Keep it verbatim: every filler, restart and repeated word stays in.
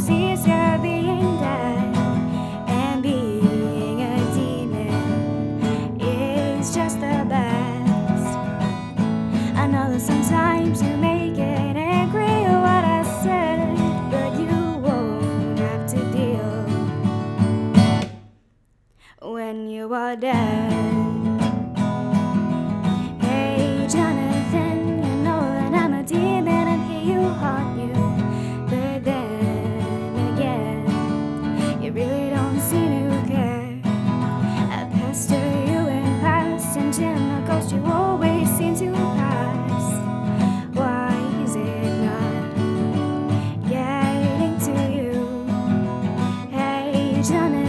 it's easier being dead, and being a demon is just the best. I know that sometimes you may get angry at what I said, but you won't have to deal when you are dead. Hey Jonathan, you know that I'm a demon and here you haunt you, but then again, you really don't seem to care. I pester you in class, and Jim, the ghost you always seem to pass. Why is it not getting to you? Hey Jonathan,